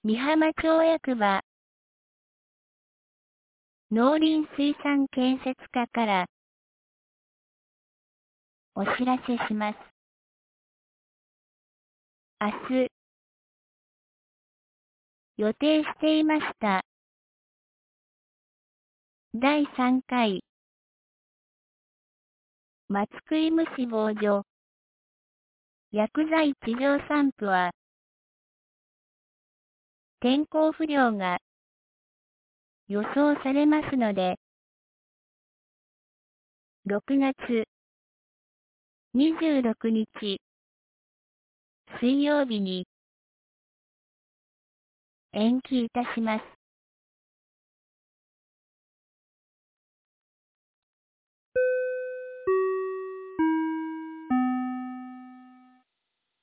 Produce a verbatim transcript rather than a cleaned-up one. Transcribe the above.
美浜町役場農林水産建設課からお知らせします。明日予定していましただいさんかい松食虫防除薬剤治療散布は天候不良が予想されますのでろくがつにじゅうろくにち水曜日に延期いたします。